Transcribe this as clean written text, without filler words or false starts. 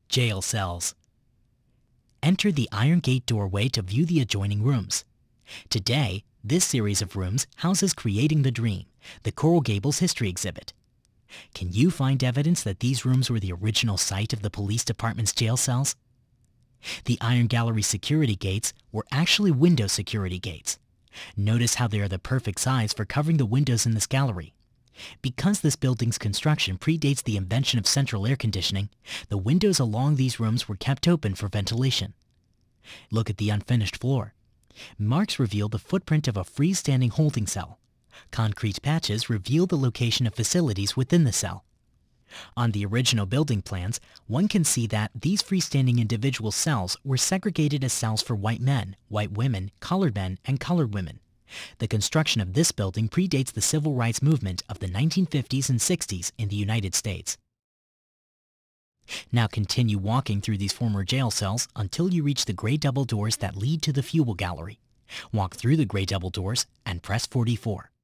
Jail cells. Enter the iron gate doorway to view the adjoining rooms. Today, this series of rooms houses Creating the Dream, the Coral Gables history exhibit. Can you find evidence that these rooms were the original site of the police department's jail cells? The Iron Gallery security gates were actually window security gates. Notice how they are the perfect size for covering the windows in this gallery. Because this building's construction predates the invention of central air conditioning, the windows along these rooms were kept open for ventilation. Look at the unfinished floor. Marks reveal the footprint of a freestanding holding cell. Concrete patches reveal the location of facilities within the cell. On the original building plans, one can see that these freestanding individual cells were segregated as cells for white men, white women, colored men, and colored women. The construction of this building predates the civil rights movement of the 1950s and 60s in the United States. Now continue walking through these former jail cells until you reach the gray double doors that lead to the fuel gallery. Walk through the gray double doors and press 44.